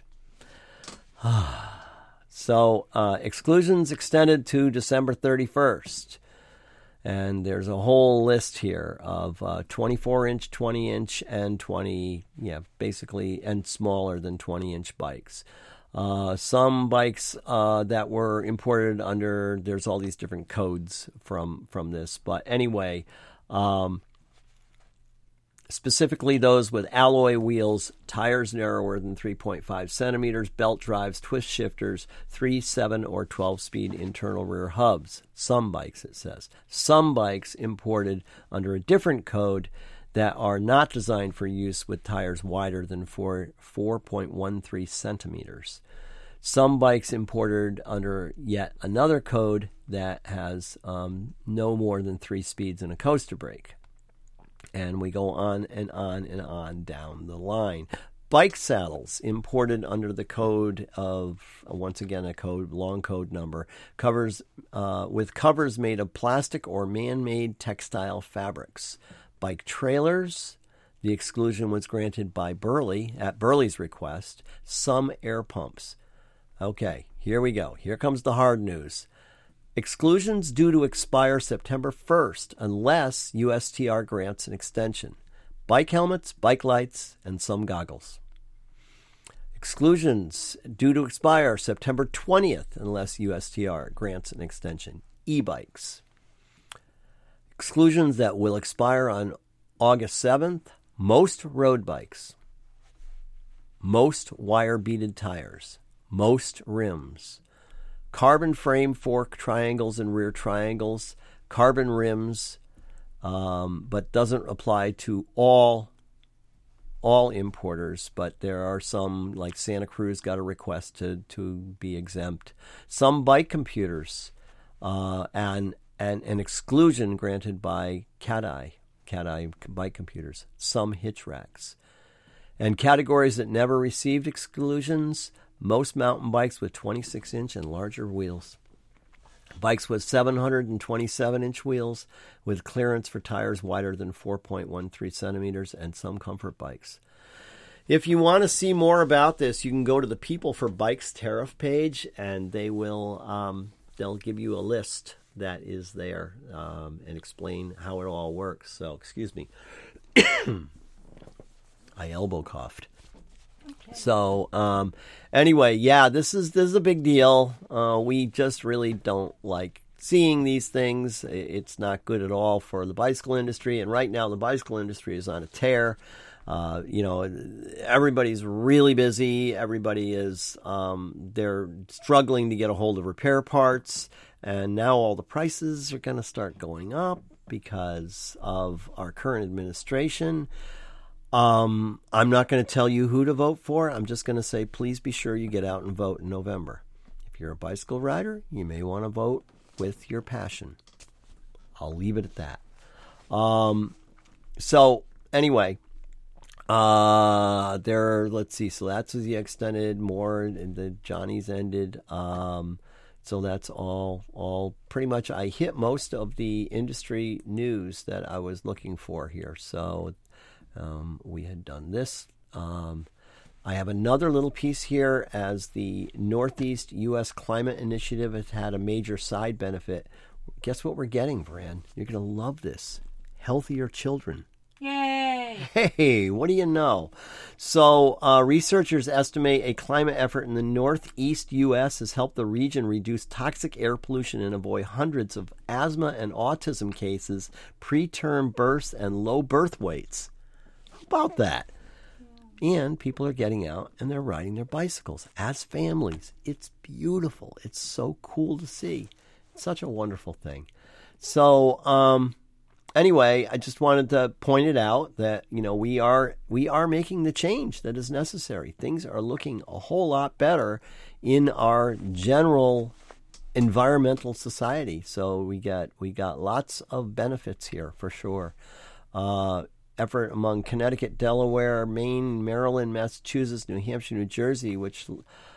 So exclusions extended to December 31st. And there's a whole list here of 24-inch, 20-inch, and 20, basically, and smaller than 20-inch bikes. Some bikes that were imported under, there's all these different codes from this. But anyway, specifically those with alloy wheels, tires narrower than 3.5 centimeters, belt drives, twist shifters, 3, 7, or 12-speed internal rear hubs. Some bikes, it says. Some bikes imported under a different code that are not designed for use with tires wider than 4.13 centimeters. Some bikes imported under yet another code that has no more than 3 speeds and a coaster brake. And we go on and on and on down the line. Bike saddles imported under the code of, once again, a code, long code number, covers with covers made of plastic or man-made textile fabrics. Bike trailers, the exclusion was granted by Burley, at Burley's request. Some air pumps. Okay, here we go. Here comes the hard news. Exclusions due to expire September 1st unless USTR grants an extension. Bike helmets, bike lights, and some goggles. Exclusions due to expire September 20th unless USTR grants an extension. E-bikes. Exclusions that will expire on August 7th. Most road bikes. Most wire-beaded tires. Most rims. Carbon frame fork triangles and rear triangles. Carbon rims, but doesn't apply to all importers, but there are some, like Santa Cruz got a request to be exempt. Some bike computers, and an exclusion granted by CADI bike computers. Some hitch racks. And categories that never received exclusions, most mountain bikes with 26-inch and larger wheels. Bikes with 727-inch wheels with clearance for tires wider than 4.13 centimeters, and some comfort bikes. If you want to see more about this, you can go to the People for Bikes tariff page, and they'll give you a list that is there and explain how it all works. So, excuse me. I elbow coughed. Okay. So, anyway, yeah, this is a big deal. We just really don't like seeing these things. It's not good at all for the bicycle industry. And right now, the bicycle industry is on a tear. Everybody's really busy. Everybody is, they're struggling to get a hold of repair parts. And now all the prices are going to start going up because of our current administration. I'm not going to tell you who to vote for. I'm just going to say, please be sure you get out and vote in November. If you're a bicycle rider, you may want to vote with your passion. I'll leave it at that. So anyway, let's see. So that's the extended more, and the Johnny's ended. So that's all pretty much. I hit most of the industry news that I was looking for here. So we had done this. I have another little piece here as the Northeast U.S. Climate Initiative has had a major side benefit. Guess what we're getting, Vran? You're going to love this. Healthier children. Yay! Hey, what do you know? So researchers estimate a climate effort in the Northeast U.S. has helped the region reduce toxic air pollution and avoid hundreds of asthma and autism cases, preterm births, and low birth weights. How about that? And people are getting out and they're riding their bicycles as families. It's beautiful. It's so cool to see. It's such a wonderful thing. So, anyway, I just wanted to point it out that, we are making the change that is necessary. Things are looking a whole lot better in our general environmental society. So we got lots of benefits here for sure. Effort among Connecticut, Delaware, Maine, Maryland, Massachusetts, New Hampshire, New Jersey, which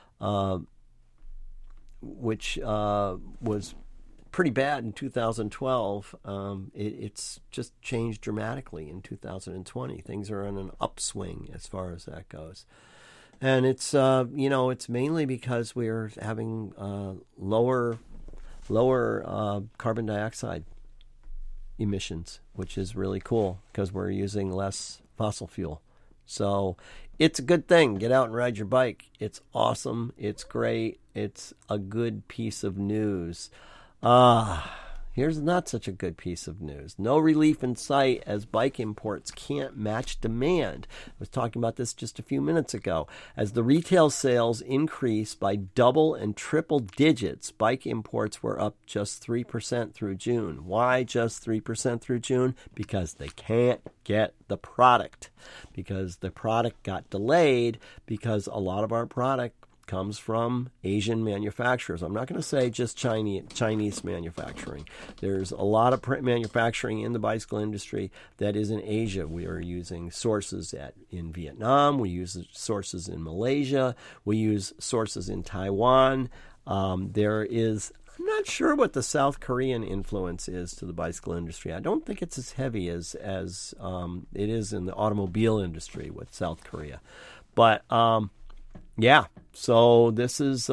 was pretty bad in 2012. It's just changed dramatically in 2020. Things are on an upswing as far as that goes. And it's, it's mainly because we're having lower carbon dioxide emissions, which is really cool because we're using less fossil fuel. So it's a good thing. Get out and ride your bike. It's awesome. It's great. It's a good piece of news. Here's not such a good piece of news. No relief in sight as bike imports can't match demand. I was talking about this just a few minutes ago. As the retail sales increase by double and triple digits, bike imports were up just 3% through June. Why just 3% through June? Because they can't get the product. Because the product got delayed because a lot of our product comes from Asian manufacturers. I'm not going to say just Chinese manufacturing. There's a lot of manufacturing in the bicycle industry that is in Asia. We are using sources in Vietnam. We use sources in Malaysia. We use sources in Taiwan. I'm not sure what the South Korean influence is to the bicycle industry. I don't think it's as heavy as it is in the automobile industry with South Korea. But yeah, so this is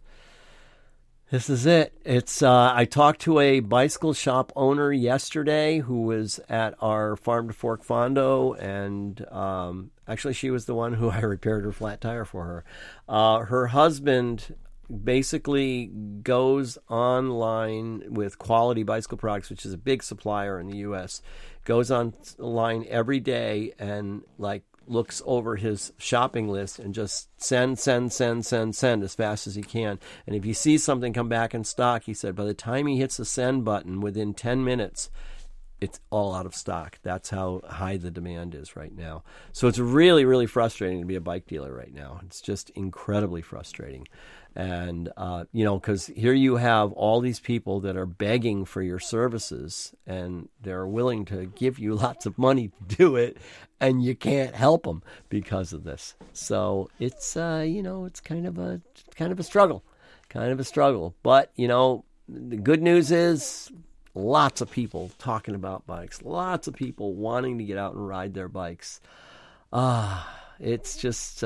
it. It's I talked to a bicycle shop owner yesterday who was at our Farm to Fork Fondo, and Actually, she was the one who I repaired her flat tire for her. Her husband basically goes online with Quality Bicycle Products, which is a big supplier in the U.S., goes online every day and looks over his shopping list and just send as fast as he can. And if he sees something come back in stock, he said by the time he hits the send button, within 10 minutes, it's all out of stock. That's how high the demand is right now. So it's really, really frustrating to be a bike dealer right now. It's just incredibly frustrating. And, because here you have all these people that are begging for your services and they're willing to give you lots of money to do it, and you can't help them because of this. So it's, it's kind of a struggle, But, the good news is lots of people talking about bikes, lots of people wanting to get out and ride their bikes. It's just...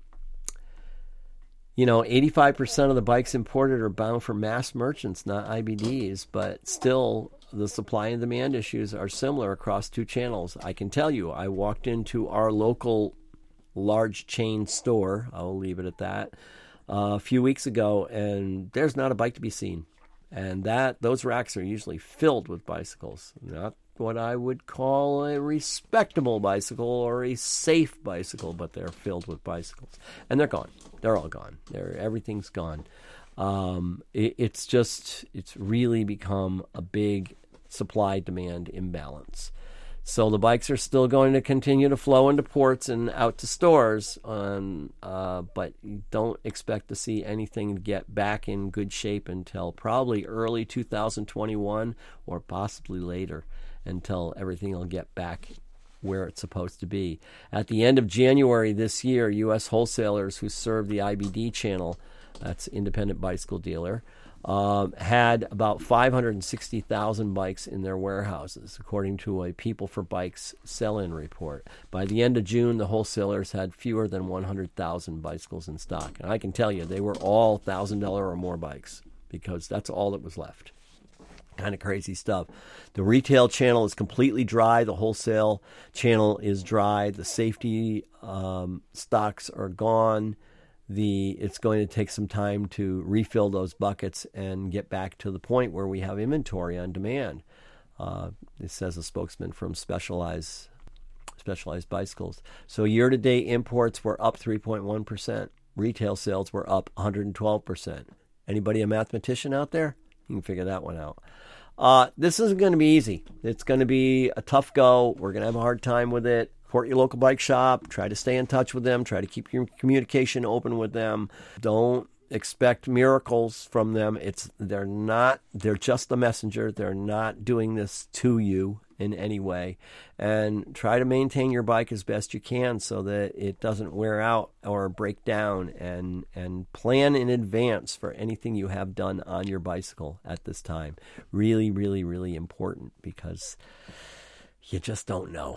85% of the bikes imported are bound for mass merchants, not IBDs, but still the supply and demand issues are similar across two channels. I can tell you, I walked into our local large chain store, I'll leave it at that, a few weeks ago, and there's not a bike to be seen. And those racks are usually filled with bicycles, not what I would call a respectable bicycle or a safe bicycle, but they're filled with bicycles. And they're gone. They're all gone. Everything's gone. It's really become a big supply-demand imbalance. So the bikes are still going to continue to flow into ports and out to stores, but you don't expect to see anything get back in good shape until probably early 2021 or possibly later, until everything will get back where it's supposed to be. At the end of January this year, U.S. wholesalers who serve the IBD channel, that's Independent Bicycle Dealer, had about 560,000 bikes in their warehouses, according to a People for Bikes sell-in report. By the end of June, the wholesalers had fewer than 100,000 bicycles in stock. And I can tell you, they were all $1,000 or more bikes, because that's all that was left. Kind of crazy stuff. The retail channel is completely dry. The wholesale channel is dry. The safety stocks are gone. It's going to take some time to refill those buckets and get back to the point where we have inventory on demand. This says a spokesman from Specialized Bicycles. So year-to-date imports were up 3.1%. Retail sales were up 112%. Anybody a mathematician out there? You can figure that one out. This isn't going to be easy. It's going to be a tough go. We're going to have a hard time with it. Support your local bike shop. Try to stay in touch with them. Try to keep your communication open with them. Don't expect miracles from them. They're just a messenger. They're not doing this to you in any way. And try to maintain your bike as best you can so that it doesn't wear out or break down, and plan in advance for anything you have done on your bicycle at this time. Really, really, really important, because you just don't know.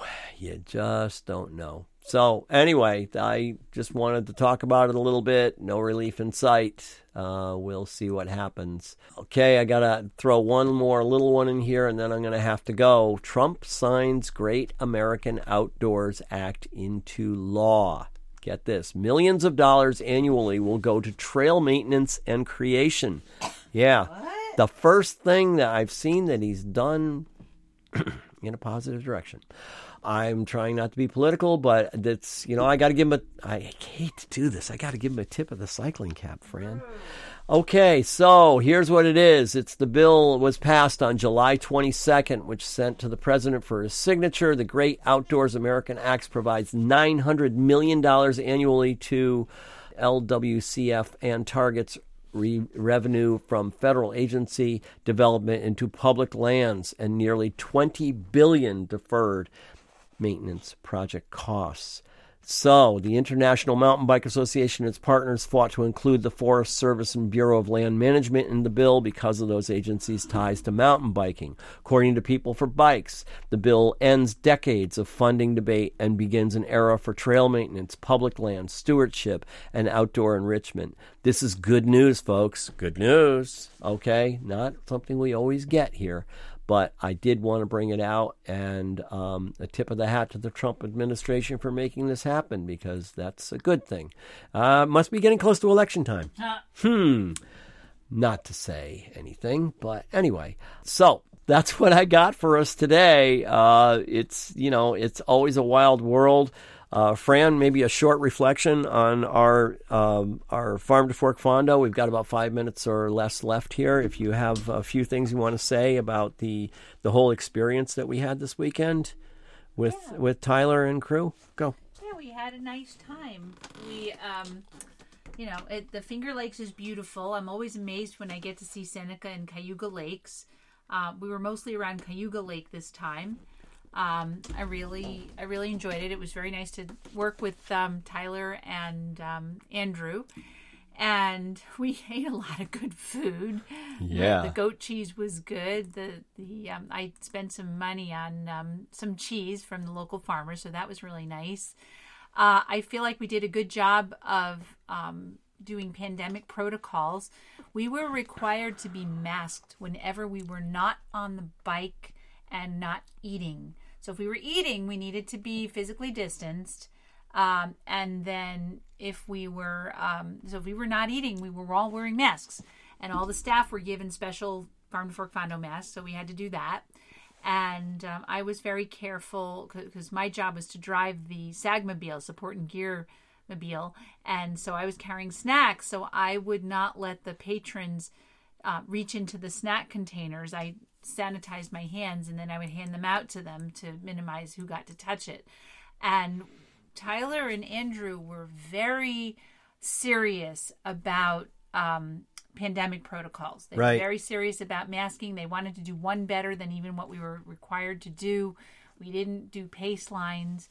So anyway, I just wanted to talk about it a little bit. No relief in sight. We'll see what happens. Okay, I got to throw one more little one in here, and then I'm going to have to go. Trump signs Great American Outdoors Act into law. Get this. Millions of dollars annually will go to trail maintenance and creation. Yeah. What? The first thing that I've seen that he's done in a positive direction. I'm trying not to be political, but that's, I got to give him I hate to do this. I got to give him a tip of the cycling cap, Fran. Okay, so here's what it is. The bill was passed on July 22nd, which sent to the president for his signature. The Great Outdoors American Act provides $900 million annually to LWCF and targets revenue from federal agency development into public lands, and nearly $20 billion deferred maintenance project costs. So, the International Mountain Bike Association and its partners fought to include the Forest Service and Bureau of Land Management in the bill because of those agencies' ties to mountain biking. According to People for Bikes, the bill ends decades of funding debate and begins an era for trail maintenance, public land, stewardship, and outdoor enrichment. This is good news, folks. Good news. Okay? Not something we always get here. but I did want to bring it out, and a tip of the hat to the Trump administration for making this happen, because that's a good thing. Must be getting close to election time. Not to say anything, but anyway. So that's what I got for us today. It's always a wild world. Fran, maybe a short reflection on our Farm to Fork Fondo. We've got about 5 minutes or less left here. If you have a few things you want to say about the whole experience that we had this weekend with Tyler and crew, go. Yeah, we had a nice time. We, the Finger Lakes is beautiful. I'm always amazed when I get to see Seneca and Cayuga Lakes. We were mostly around Cayuga Lake this time. I really enjoyed it. It was very nice to work with Tyler and Andrew, and we ate a lot of good food. Yeah, the goat cheese was good. I spent some money on some cheese from the local farmers, so that was really nice. I feel like we did a good job of doing pandemic protocols. We were required to be masked whenever we were not on the bike and not eating. So if we were eating, we needed to be physically distanced. And then if we were not eating, we were all wearing masks. And all the staff were given special Farm to Fork Fondo masks, so we had to do that. And I was very careful because my job was to drive the SAG-mobile, Support and Gear mobile. And so I was carrying snacks, so I would not let the patrons reach into the snack containers. I sanitized my hands, and then I would hand them out to them to minimize who got to touch it. And Tyler and Andrew were very serious about pandemic protocols. They were very serious about masking. They wanted to do one better than even what we were required to do. We didn't do pace lines.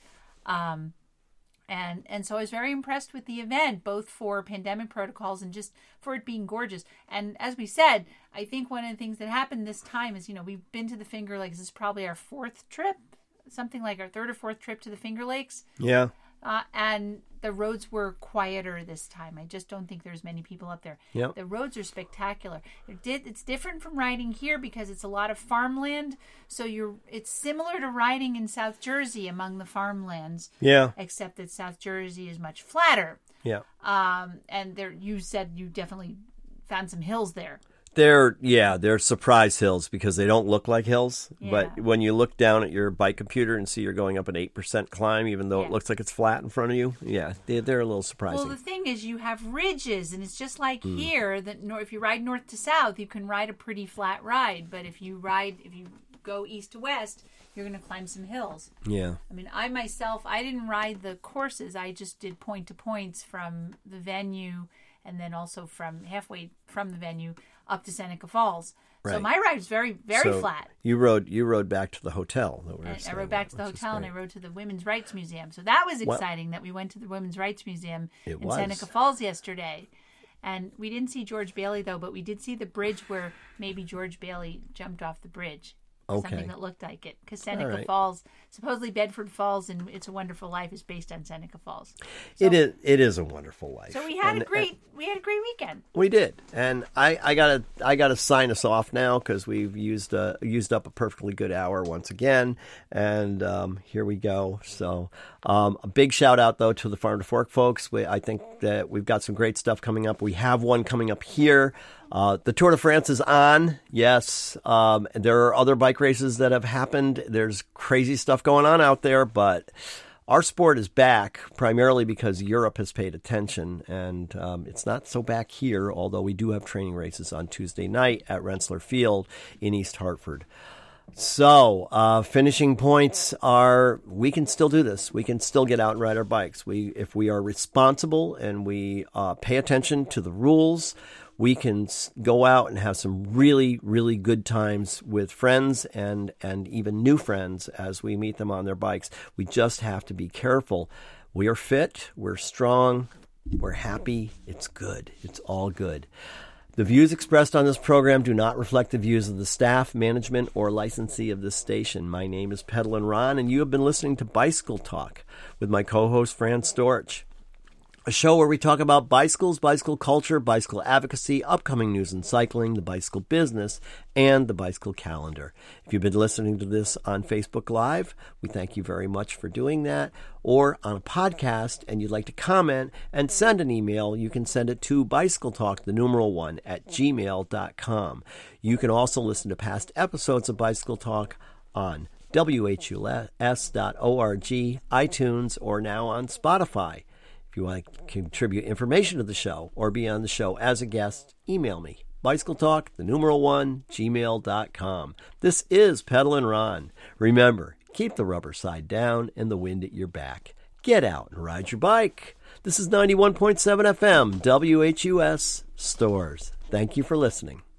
And so I was very impressed with the event, both for pandemic protocols and just for it being gorgeous. And as we said, I think one of the things that happened this time is, we've been to the Finger Lakes. This is probably our fourth trip, something like our third or fourth trip to the Finger Lakes. Yeah. And the roads were quieter this time. I just don't think there's many people up there. Yep. The roads are spectacular. It's different from riding here because it's a lot of farmland. So it's similar to riding in South Jersey among the farmlands. Yeah. Except that South Jersey is much flatter. Yeah. And you said you definitely found some hills there. They're surprise hills because they don't look like hills. Yeah. But when you look down at your bike computer and see you're going up an 8% climb, even though it looks like it's flat in front of you, they're a little surprising. Well, the thing is, you have ridges, and it's just like here. That if you ride north to south, you can ride a pretty flat ride. But if you go east to west, you're going to climb some hills. Yeah. I mean, I didn't ride the courses. I just did point to points from the venue, and then also from halfway from the venue up to Seneca Falls. Right. So my ride was very, very flat. You rode back to the hotel. I rode back to the hotel, and I rode to the Women's Rights Museum. So that was exciting that we went to the Women's Rights Museum in Seneca Falls yesterday. And we didn't see George Bailey, though, but we did see the bridge where maybe George Bailey jumped off the bridge. Something that looked like it. Because Seneca Falls, supposedly Bedford Falls and It's a Wonderful Life is based on Seneca Falls. So, it is a wonderful life. So we had a great weekend. We did. And I gotta sign us off now because we've used up a perfectly good hour once again. And here we go. So a big shout out though to the Farm to Fork folks. I think that we've got some great stuff coming up. We have one coming up here. The Tour de France is on. Yes. There are other bike races that have happened. There's crazy stuff going on out there, but our sport is back primarily because Europe has paid attention, and it's not so back here, although we do have training races on Tuesday night at Rensselaer Field in East Hartford. So, finishing points are, we can still do this. We can still get out and ride our bikes. If we are responsible and we pay attention to the rules, we can go out and have some really, really good times with friends and even new friends as we meet them on their bikes. We just have to be careful. We are fit. We're strong. We're happy. It's good. It's all good. The views expressed on this program do not reflect the views of the staff, management, or licensee of this station. My name is Pedalin' Ron, and you have been listening to Bicycle Talk with my co-host, Fran Storch. a show where we talk about bicycles, bicycle culture, bicycle advocacy, upcoming news in cycling, the bicycle business, and the bicycle calendar. If you've been listening to this on Facebook Live, we thank you very much for doing that. Or on a podcast, and you'd like to comment and send an email, you can send it to bicycletalk1 at gmail.com. You can also listen to past episodes of Bicycle Talk on WHUS.org, iTunes, or now on Spotify. If you want to contribute information to the show or be on the show as a guest, email me, bicycletalk1, gmail.com. This is Pedal and Ron. Remember, keep the rubber side down and the wind at your back. Get out and ride your bike. This is 91.7 FM, WHUS Stores. Thank you for listening.